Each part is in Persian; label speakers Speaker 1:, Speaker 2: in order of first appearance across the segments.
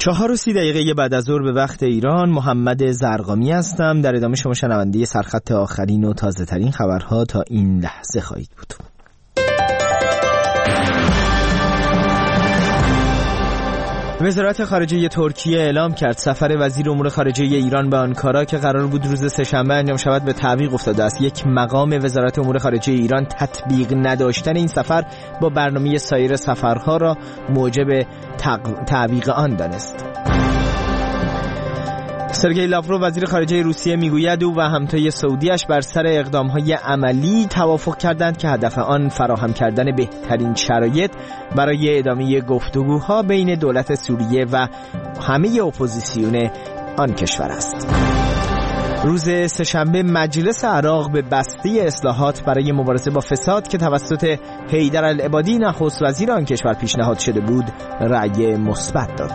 Speaker 1: 4:30 بعد از ظهر به وقت ایران. محمد زرقامی هستم. در ادامه شما شنونده سرخط آخرین و تازه ترین خبرها تا این لحظه خواهید بود. وزارت خارجه ترکیه اعلام کرد سفر وزیر امور خارجه ایران به آنکارا که قرار بود روز سه‌شنبه انجام شود به تعویق افتاده است. یک مقام وزارت امور خارجه ایران تطبیق نداشتن این سفر با برنامه سایر سفرها را موجب تعویق آن دانست. سرگئی لاوروف وزیر خارجه روسیه میگوید او و همتای سعودیش بر سر اقدام‌های عملی توافق کردند که هدف آن فراهم کردن بهترین شرایط برای ادامه گفتگوها بین دولت سوریه و همه اپوزیسیون آن کشور است. روز سه‌شنبه مجلس عراق به بسته اصلاحات برای مبارزه با فساد که توسط حیدر العبادی نخست وزیر آن کشور پیشنهاد شده بود رأی مثبت داد.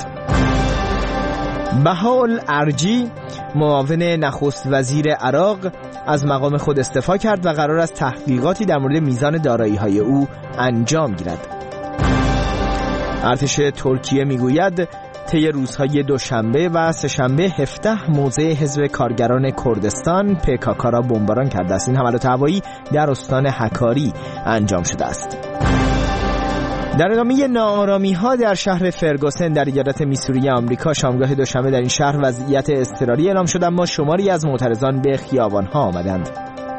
Speaker 1: بهاءالارجی معاون نخست وزیر عراق از مقام خود استعفا کرد و قرار است تحقیقاتی در مورد میزان دارایی‌های او انجام گیرد. ارتش ترکیه میگوید طی روزهای دوشنبه و سه‌شنبه 17 موضع حزب کارگران کردستان PKK را بمباران کرده است. این حملات هوایی در استان حکاری انجام شده است. در ادامه ناآرامی‌ها در شهر فرگوسن در ایالت میسوری آمریکا شامگاه دوشنبه در این شهر وضعیت اضطراری اعلام شد، اما شماری از معترضان به خیابان‌ها آمدند.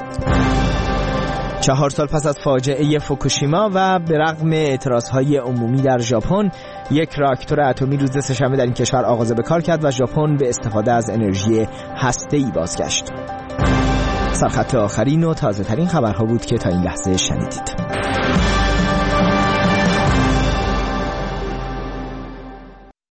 Speaker 1: 4 سال پس از فاجعه فوکوشیما و به رغم اعتراضهای عمومی در ژاپن، یک راکتور اتمی روز سه‌شنبه در این کشور آغاز به کار کرد و ژاپن به استفاده از انرژی هسته‌ای بازگشت. سرخط آخرین و تازه ترین خبرها بود که تا این لحظه شنیدید.